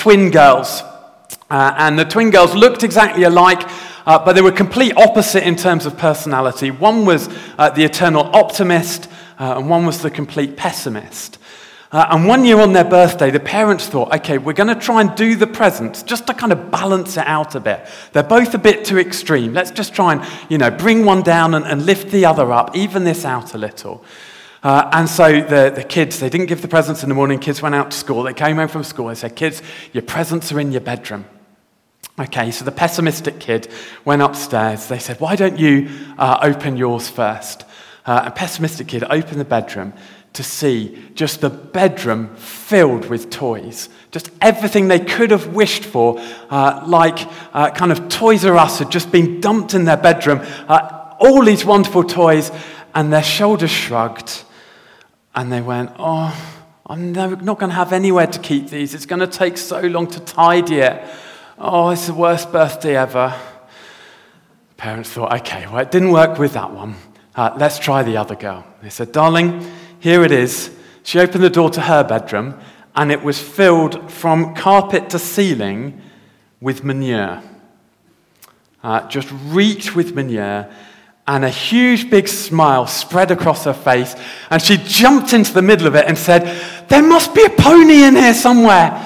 twin girls. And the twin girls looked exactly alike, but they were complete opposite in terms of personality. One was the eternal optimist, and one was the complete pessimist. And 1 year on their birthday, the parents thought, okay, we're going to try and do the presents just to kind of balance it out a bit. They're both a bit too extreme. Let's just try and, bring one down and lift the other up, even this out a little. And so the kids, they didn't give the presents in the morning. Kids went out to school. They came home from school. They said, kids, your presents are in your bedroom. Okay, so the pessimistic kid went upstairs. They said, why don't you open yours first? And pessimistic kid opened the bedroom to see just the bedroom filled with toys. Just everything they could have wished for, kind of Toys R Us had just been dumped in their bedroom. All these wonderful toys, and their shoulders shrugged, and they went, oh, I'm not going to have anywhere to keep these. It's going to take so long to tidy it. Oh, it's the worst birthday ever. Parents thought, okay, well, it didn't work with that one. Let's try the other girl. They said, darling, here it is. She opened the door to her bedroom, and it was filled from carpet to ceiling with manure. Just reeked with manure, and a huge big smile spread across her face, and she jumped into the middle of it and said, there must be a pony in here somewhere.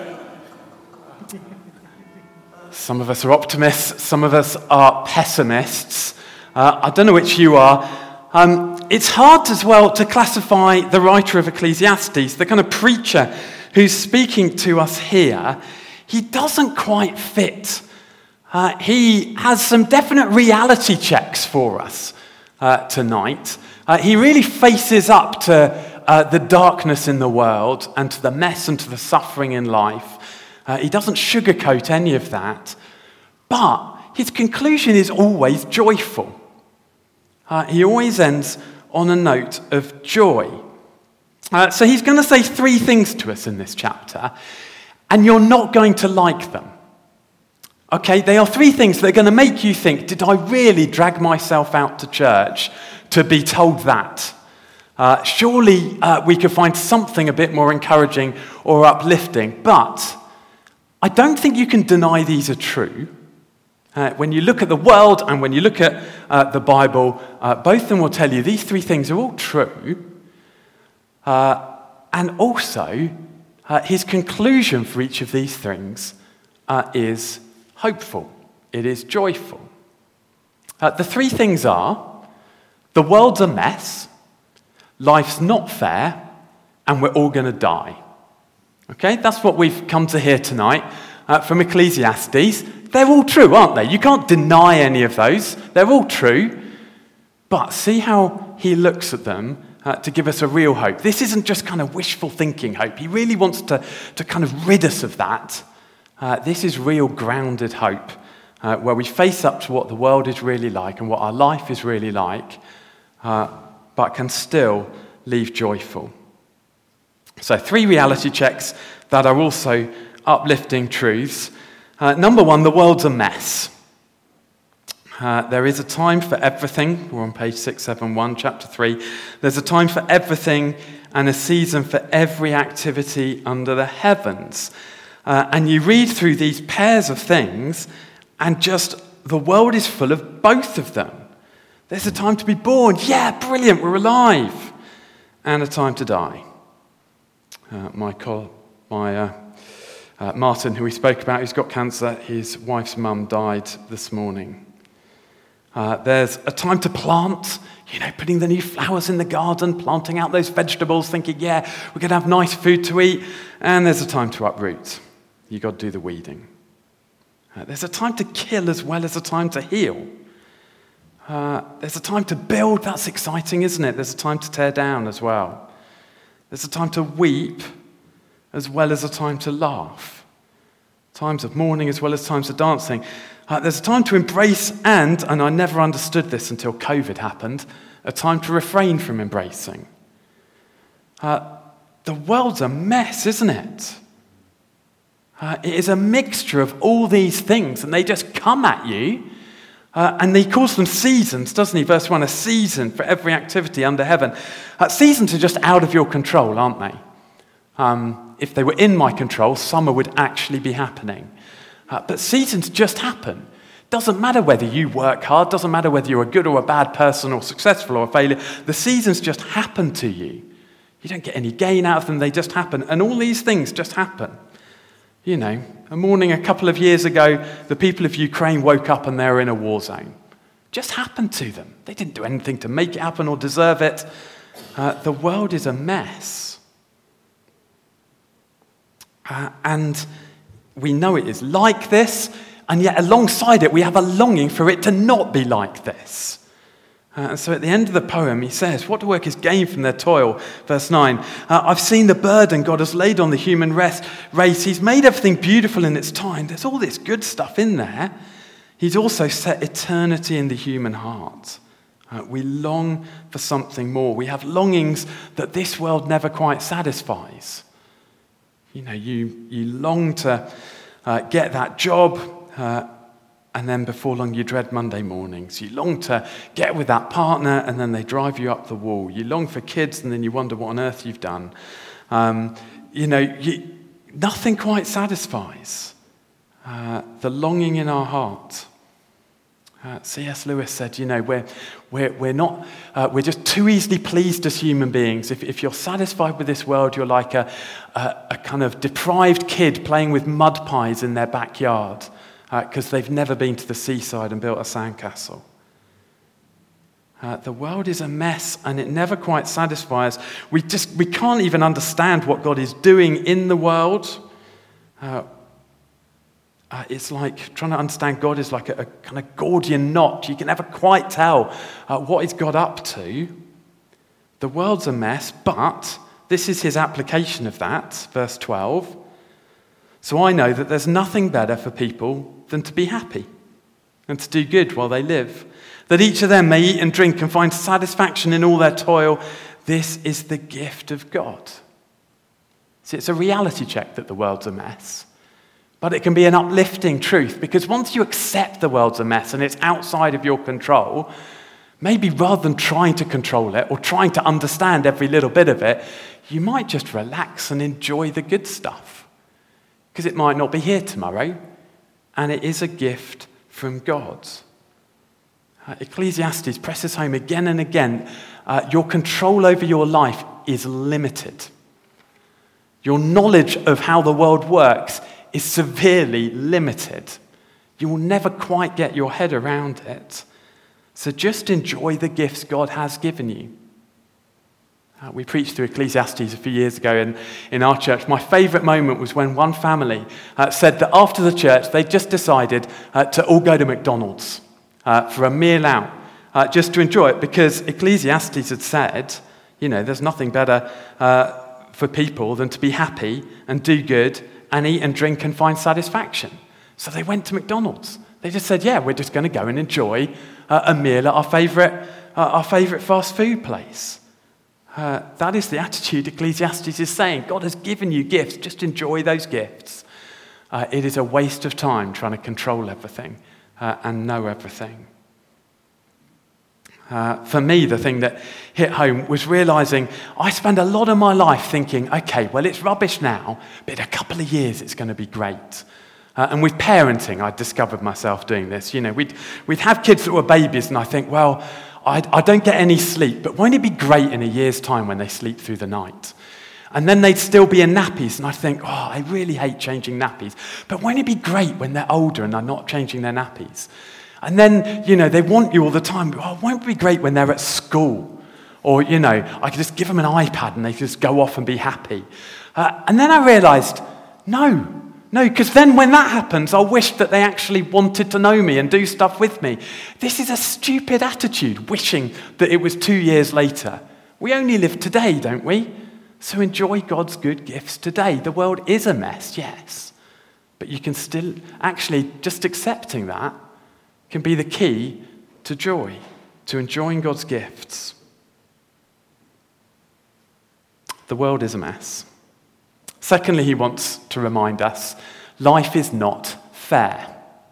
Some of us are optimists, some of us are pessimists. I don't know which you are. It's hard as well to classify the writer of Ecclesiastes, the kind of preacher who's speaking to us here. He doesn't quite fit. He has some definite reality checks for us tonight. He really faces up to the darkness in the world and to the mess and to the suffering in life. He doesn't sugarcoat any of that. But his conclusion is always joyful. He always ends on a note of joy. So he's going to say three things to us in this chapter, and you're not going to like them. Okay, they are three things that are going to make you think, did I really drag myself out to church to be told that? Surely we could find something a bit more encouraging or uplifting, but I don't think you can deny these are true. When you look at the world and when you look at the Bible, both of them will tell you these three things are all true. And also, his conclusion for each of these things is hopeful. It is joyful. The three things are, the world's a mess, life's not fair, and we're all going to die. Okay, that's what we've come to hear tonight from Ecclesiastes. They're all true, aren't they? You can't deny any of those. They're all true. But see how he looks at them to give us a real hope. This isn't just kind of wishful thinking hope. He really wants to kind of rid us of that. This is real grounded hope, where we face up to what the world is really like and what our life is really like, but can still leave joyful. So 3 reality checks that are also uplifting truths. Number 1, the world's a mess. There is a time for everything. We're on page 671, chapter 3. There's a time for everything and a season for every activity under the heavens. And you read through these pairs of things, and just the world is full of both of them. There's a time to be born. Yeah, brilliant, we're alive. And a time to die. Martin, who we spoke about, who's got cancer, his wife's mum died this morning. There's a time to plant, putting the new flowers in the garden, planting out those vegetables, thinking, yeah, we're going to have nice food to eat. And there's a time to uproot. You've got to do the weeding. There's a time to kill as well as a time to heal. There's a time to build. That's exciting, isn't it? There's a time to tear down as well. There's a time to weep as well as a time to laugh. Times of mourning as well as times of dancing. There's a time to embrace and I never understood this until COVID happened, a time to refrain from embracing. The world's a mess, isn't it? It is a mixture of all these things, and they just come at you. And he calls them seasons, doesn't he? Verse 1, a season for every activity under heaven. Seasons are just out of your control, aren't they? if they were in my control, summer would actually be happening. But seasons just happen. Doesn't matter whether you work hard, doesn't matter whether you're a good or a bad person or successful or a failure. The seasons just happen to you. You don't get any gain out of them, they just happen. And all these things just happen. You know, a morning a couple of years ago, the people of Ukraine woke up and they were in a war zone. Just happened to them. They didn't do anything to make it happen or deserve it. The world is a mess. And we know it is like this, and yet alongside it, we have a longing for it to not be like this. And so at the end of the poem, he says, what do workers gain from their toil? Verse 9, I've seen the burden God has laid on the human race. He's made everything beautiful in its time. There's all this good stuff in there. He's also set eternity in the human heart. We long for something more. We have longings that this world never quite satisfies. You know, you long to get that job, and then before long you dread Monday mornings. You long to get with that partner, and then they drive you up the wall. You long for kids, and then you wonder what on earth you've done. Nothing quite satisfies the longing in our heart. C.S. Lewis said, we're just too easily pleased as human beings. If you're satisfied with this world, you're like a kind of deprived kid playing with mud pies in their backyard because they've never been to the seaside and built a sandcastle. The world is a mess and it never quite satisfies. We can't even understand what God is doing in the world. It's like trying to understand God is like a kind of Gordian knot. You can never quite tell what he's got up to. The world's a mess, but this is his application of that, verse 12. So I know that there's nothing better for people than to be happy and to do good while they live, that each of them may eat and drink and find satisfaction in all their toil. This is the gift of God. See, it's a reality check that the world's a mess. But it can be an uplifting truth, because once you accept the world's a mess and it's outside of your control, maybe rather than trying to control it or trying to understand every little bit of it, you might just relax and enjoy the good stuff. Because it might not be here tomorrow, and it is a gift from God. Ecclesiastes presses home again and again, your control over your life is limited. Your knowledge of how the world works is severely limited. You will never quite get your head around it. So just enjoy the gifts God has given you. We preached through Ecclesiastes a few years ago in our church. My favourite moment was when one family said that after the church, they just decided to all go to McDonald's for a meal out, just to enjoy it, because Ecclesiastes had said, there's nothing better for people than to be happy and do good and eat and drink and find satisfaction. So they went to McDonald's. They just said, we're just going to go and enjoy a meal at our favourite fast food place. That is the attitude Ecclesiastes is saying. God has given you gifts. Just enjoy those gifts. It is a waste of time trying to control everything and know everything. For me, the thing that hit home was realising I spend a lot of my life thinking, okay, well, it's rubbish now, but in a couple of years it's going to be great. And with parenting, I discovered myself doing this. We'd have kids that were babies, and I think, well, I don't get any sleep, but won't it be great in a year's time when they sleep through the night? And then they'd still be in nappies, and I'd think, I really hate changing nappies, but won't it be great when they're older and they're not changing their nappies? And then, they want you all the time. Won't it be great when they're at school? Or, I could just give them an iPad and they could just go off and be happy. And then I realised, no, because then when that happens, I'll wish that they actually wanted to know me and do stuff with me. This is a stupid attitude, wishing that it was 2 years later. We only live today, don't we? So enjoy God's good gifts today. The world is a mess, yes. But you can still, actually, just accepting that can be the key to joy, to enjoying God's gifts. The world is a mess. Secondly, he wants to remind us, life is not fair.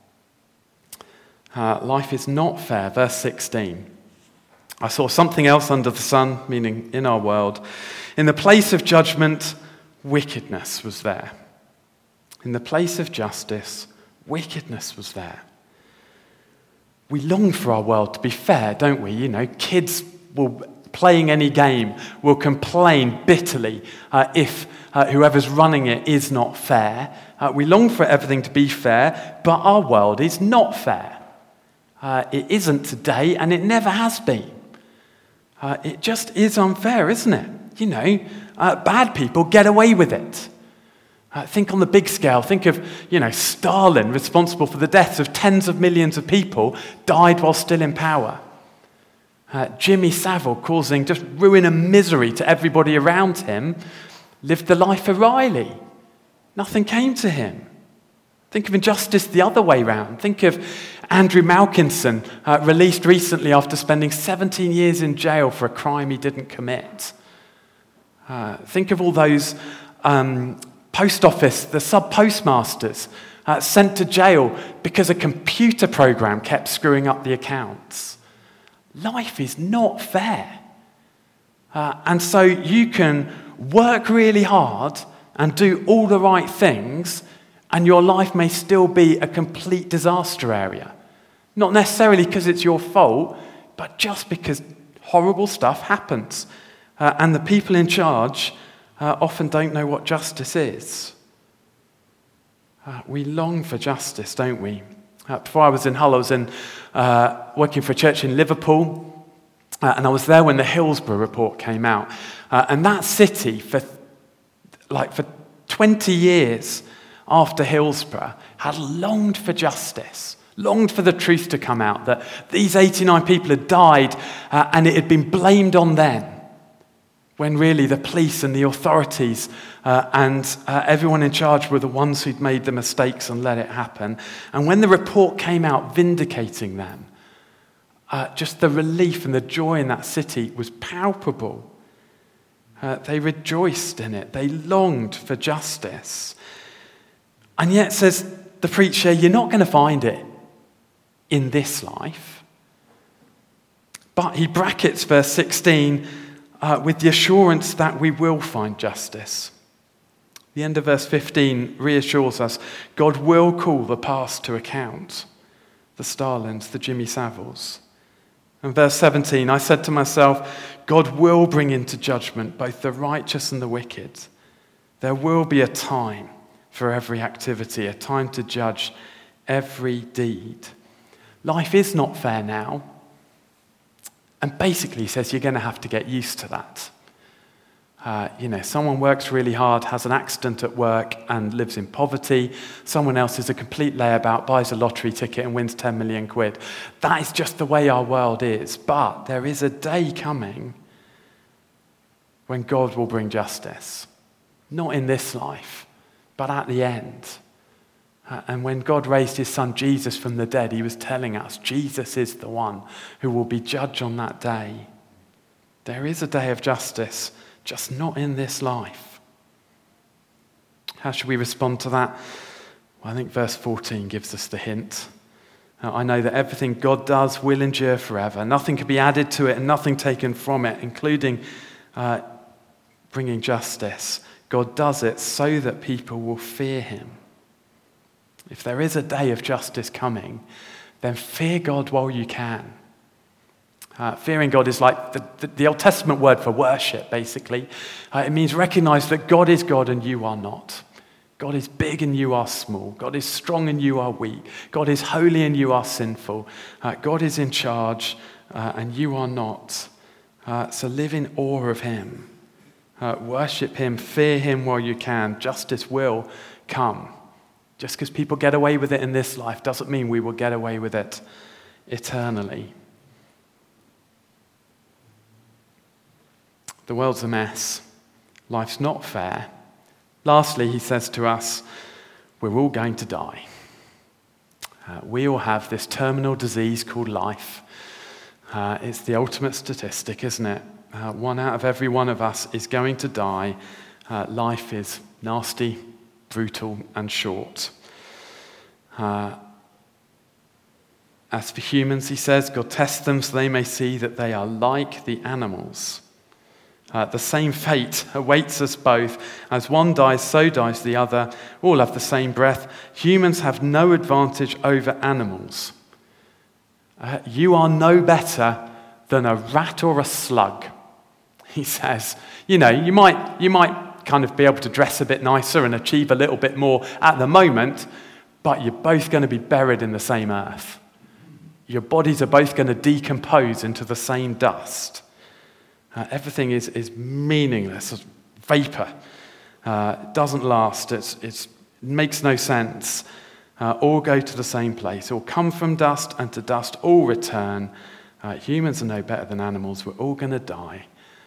Life is not fair. Verse 16. I saw something else under the sun, meaning in our world. In the place of judgment, wickedness was there. In the place of justice, wickedness was there. We long for our world to be fair, don't we? Kids playing any game will complain bitterly if whoever's running it is not fair. We long for everything to be fair, but our world is not fair. It isn't today, and it never has been. It just is unfair, isn't it? Bad people get away with it. Think on the big scale. Think of, Stalin, responsible for the deaths of tens of millions of people, died while still in power. Jimmy Savile, causing just ruin and misery to everybody around him, lived the life of Riley. Nothing came to him. Think of injustice the other way round. Think of Andrew Malkinson, released recently after spending 17 years in jail for a crime he didn't commit. Think of all those post office, the sub-postmasters sent to jail because a computer program kept screwing up the accounts. Life is not fair. And so you can work really hard and do all the right things, and your life may still be a complete disaster area. Not necessarily because it's your fault, but just because horrible stuff happens. And the people in charge often don't know what justice is. We long for justice, don't we? Before I was in Hull, I was working for a church in Liverpool, and I was there when the Hillsborough report came out. And that city, for 20 years after Hillsborough, had longed for justice, longed for the truth to come out, that these 89 people had died and it had been blamed on them, when really the police and the authorities and everyone in charge were the ones who'd made the mistakes and let it happen. And when the report came out vindicating them, just the relief and the joy in that city was palpable. They rejoiced in it. They longed for justice. And yet, says the preacher, you're not going to find it in this life. But he brackets verse 16 with the assurance that we will find justice. The end of verse 15 reassures us God will call the past to account, the Stalins, the Jimmy Saviles. And verse 17, I said to myself, God will bring into judgment both the righteous and the wicked. There will be a time for every activity, a time to judge every deed. Life is not fair now. And basically he says you're going to have to get used to that. Someone works really hard, has an accident at work and lives in poverty. Someone else is a complete layabout, buys a lottery ticket and wins 10 million quid. That is just the way our world is. But there is a day coming when God will bring justice. Not in this life, but at the end. And when God raised his son Jesus from the dead, he was telling us Jesus is the one who will be judge on that day. There is a day of justice, just not in this life. How should we respond to that? Well, I think verse 14 gives us the hint. I know that everything God does will endure forever. Nothing can be added to it and nothing taken from it, including bringing justice. God does it so that people will fear him. If there is a day of justice coming, then fear God while you can. Fearing God is like the Old Testament word for worship, basically. It means recognize that God is God and you are not. God is big and you are small. God is strong and you are weak. God is holy and you are sinful. God is in charge and you are not. So live in awe of him. Worship him, fear him while you can. Justice will come. Just because people get away with it in this life doesn't mean we will get away with it eternally. The world's a mess. Life's not fair. Lastly, he says to us, we're all going to die. We all have this terminal disease called life. It's the ultimate statistic, isn't it? 1 out of every one of us is going to die. Life is nasty, brutal, and short. As for humans, he says, God tests them so they may see that they are like the animals. The same fate awaits us both. As one dies, so dies the other. All have the same breath. Humans have no advantage over animals. You are no better than a rat or a slug, he says. You might kind of be able to dress a bit nicer and achieve a little bit more at the moment, but you're both going to be buried in the same earth. Your bodies are both going to decompose into the same dust. Everything is meaningless, it's vapor. It doesn't last, it makes no sense. All go to the same place. All come from dust, and to dust all return. Humans are no better than animals. We're all going to die.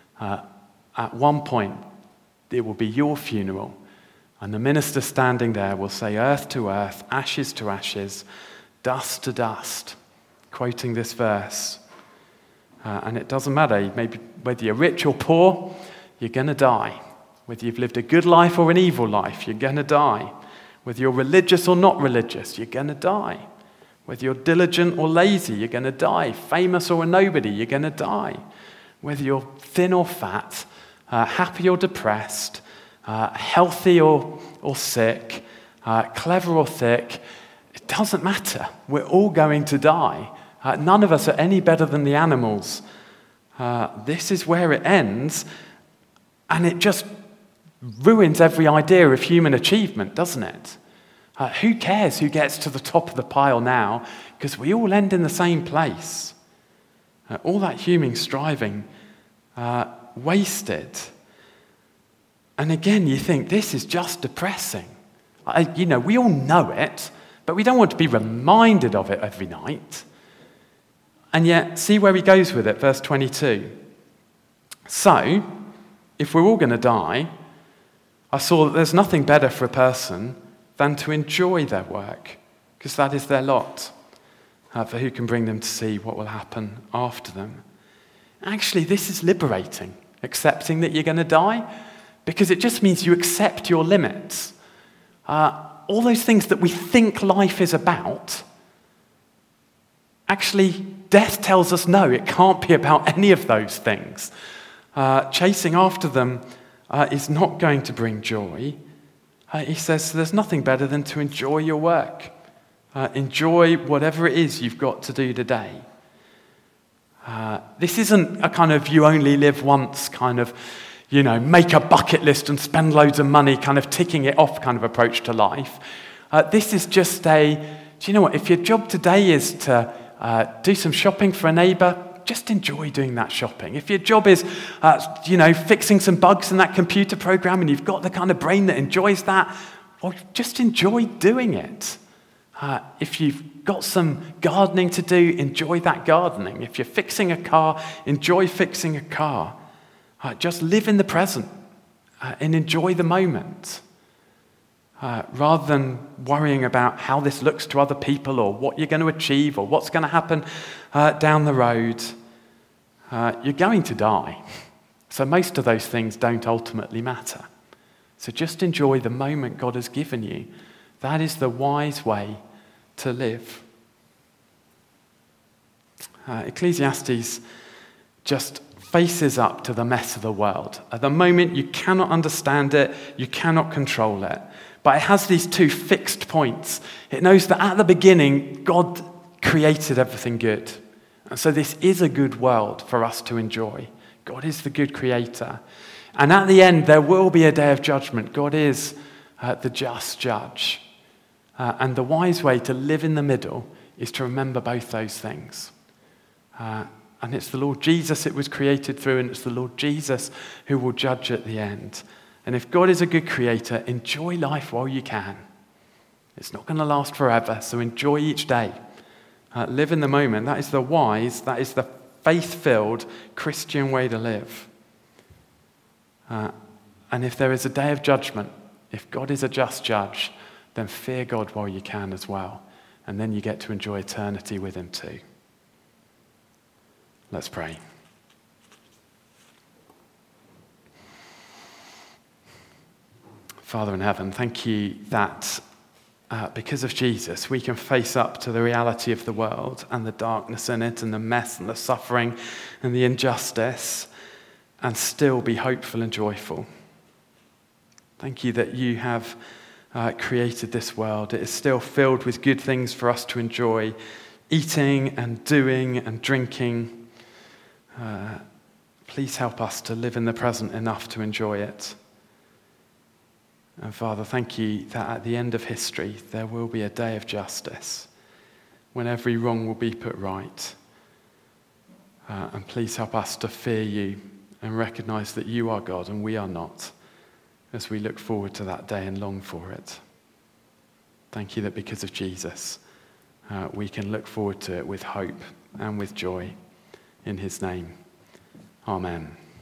At one point, it will be your funeral, and the minister standing there will say, earth to earth, ashes to ashes, dust to dust, quoting this verse. And it doesn't matter, maybe whether you're rich or poor, you're going to die. Whether you've lived a good life or an evil life, you're going to die. Whether you're religious or not religious, you're going to die. Whether you're diligent or lazy, you're going to die. Famous or a nobody, you're going to die. Whether you're thin or fat, happy or depressed, healthy or sick, clever or thick, it doesn't matter. We're all going to die. None of us are any better than the animals. This is where it ends, and it just ruins every idea of human achievement, doesn't it? Who cares who gets to the top of the pile now? Because we all end in the same place. All that human striving, wasted. And again, you think, this is just depressing. We all know it, but we don't want to be reminded of it every night. And yet, see where he goes with it, verse 22. So, if we're all going to die, I saw that there's nothing better for a person than to enjoy their work, because that is their lot, for who can bring them to see what will happen after them. Actually, this is liberating, accepting that you're going to die, because it just means you accept your limits. All those things that we think life is about, actually, death tells us no, it can't be about any of those things. Chasing after them is not going to bring joy. He says there's nothing better than to enjoy your work. Enjoy whatever it is you've got to do today. This isn't a kind of you only live once kind of, make a bucket list and spend loads of money kind of ticking it off kind of approach to life. This is just do you know what, if your job today is to do some shopping for a neighbour, just enjoy doing that shopping. If your job is, fixing some bugs in that computer program and you've got the kind of brain that enjoys that, well, just enjoy doing it. If you've got some gardening to do, enjoy that gardening. If you're fixing a car, enjoy fixing a car. Just live in the present and enjoy the moment. Rather than worrying about how this looks to other people or what you're going to achieve or what's going to happen down the road. You're going to die. So most of those things don't ultimately matter. So just enjoy the moment God has given you. That is the wise way to live. Ecclesiastes just faces up to the mess of the world. At the moment, you cannot understand it, you cannot control it. But it has these two fixed points. It knows that at the beginning, God created everything good. And so this is a good world for us to enjoy. God is the good creator. And at the end, there will be a day of judgment. God is the just judge. And the wise way to live in the middle is to remember both those things. And it's the Lord Jesus it was created through, and it's the Lord Jesus who will judge at the end. And if God is a good creator, enjoy life while you can. It's not going to last forever, so enjoy each day. Live in the moment. That is the wise, that is the faith-filled Christian way to live. And if there is a day of judgment, if God is a just judge, then fear God while you can as well. And then you get to enjoy eternity with him too. Let's pray. Father in heaven, thank you that because of Jesus, we can face up to the reality of the world and the darkness in it and the mess and the suffering and the injustice. and still be hopeful and joyful. Thank you that you have created this world. It is still filled with good things for us to enjoy, eating and doing and drinking. Please help us to live in the present enough to enjoy it. And Father, thank you that at the end of history, there will be a day of justice when every wrong will be put right. And please help us to fear you and recognize that you are God and we are not, as we look forward to that day and long for it. Thank you that because of Jesus, we can look forward to it with hope and with joy. In his name, amen.